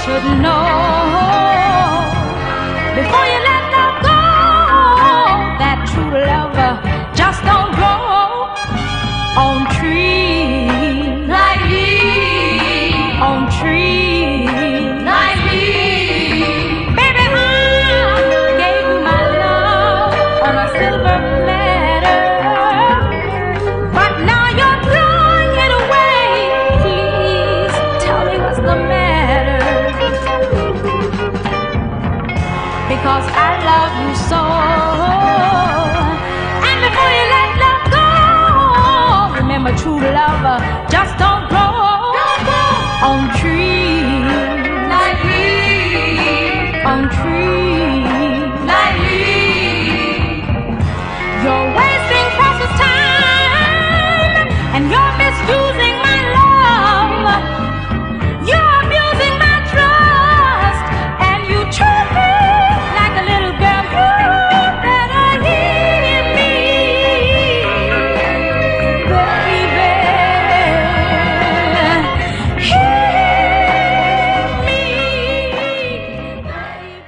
should know before you let love go that true love just don't grow on trees like me, on trees like me. Baby, I gave you my love on a silver platter, but now you're throwing it away. Please tell me what's the matter, because I love you so. And before you let love go, remember true love just don't